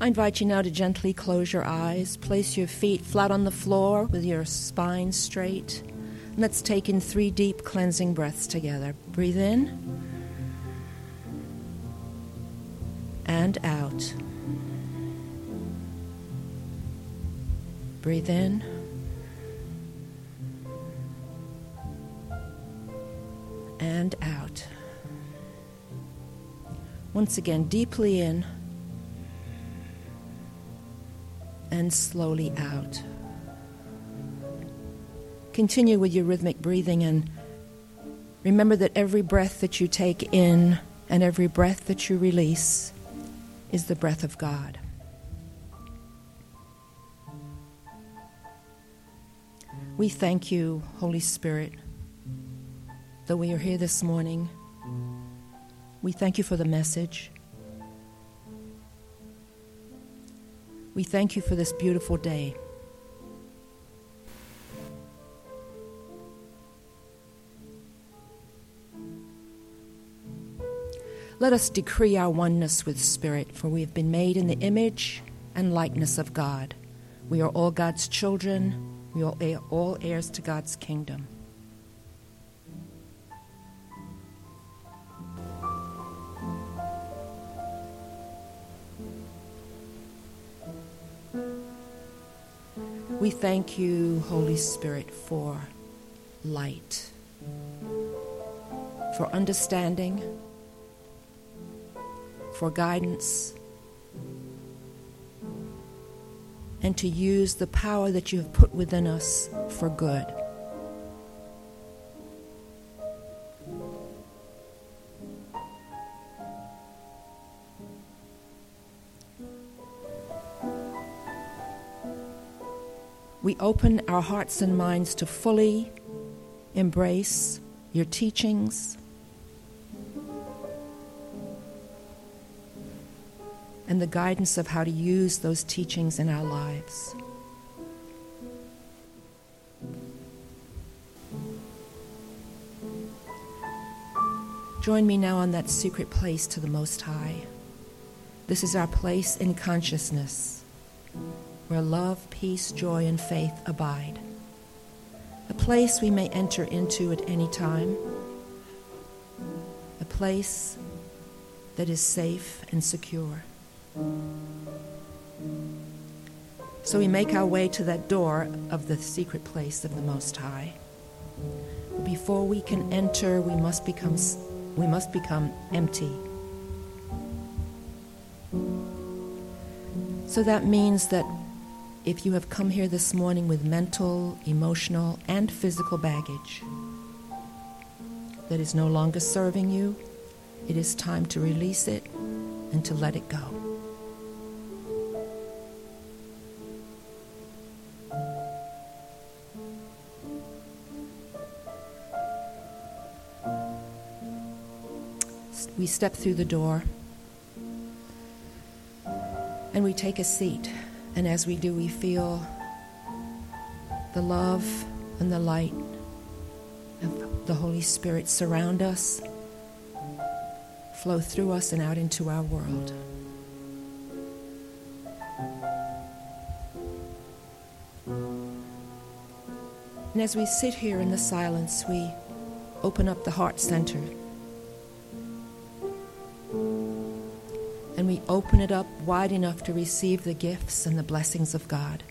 I invite you now to gently close your eyes. Place your feet flat on the floor with your spine straight. And let's take in 3 deep cleansing breaths together. Breathe in and out. Breathe in and out. Once again, deeply in and slowly out. Continue with your rhythmic breathing and remember that every breath that you take in and every breath that you release is the breath of God. We thank you, Holy Spirit, that we are here this morning. We thank you for the message. We thank you for this beautiful day. Let us decree our oneness with Spirit, for we have been made in the image and likeness of God. We are all God's children. We are all heirs to God's kingdom. We thank you, Holy Spirit, for light, for understanding, for guidance, and to use the power that you have put within us for good. We open our hearts and minds to fully embrace your teachings and the guidance of how to use those teachings in our lives. Join me now on that secret place to the Most High. This is our place in consciousness, where love, peace, joy, and faith abide. A place we may enter into at any time. A place that is safe and secure. So we make our way to that door of the secret place of the Most High. Before we can enter, we must become empty. So that means that if you have come here this morning with mental, emotional, and physical baggage that is no longer serving you, it is time to release it and to let it go. We step through the door and we take a seat. And as we do, we feel the love and the light of the Holy Spirit surround us, flow through us and out into our world. And as we sit here in the silence, we open up the heart center. And we open it up wide enough to receive the gifts and the blessings of God.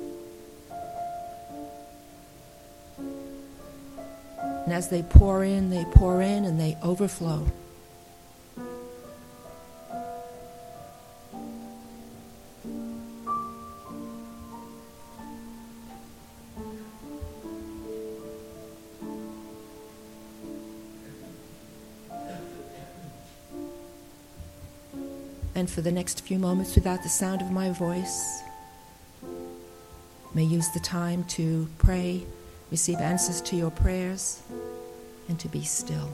And as they pour in and they overflow. And for the next few moments, without the sound of my voice, may use the time to pray, receive answers to your prayers, and to be still.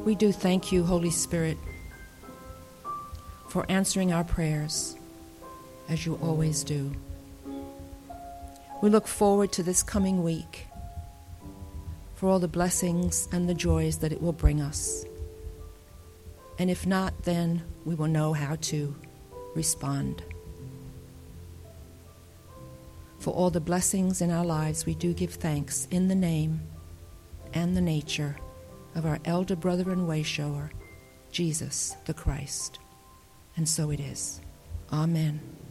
We do thank you, Holy Spirit, for answering our prayers, as you always do. We look forward to this coming week, for all the blessings and the joys that it will bring us. And if not, then we will know how to respond. For all the blessings in our lives, we do give thanks in the name and the nature of our elder brother and way-shower, Jesus the Christ. And so it is. Amen.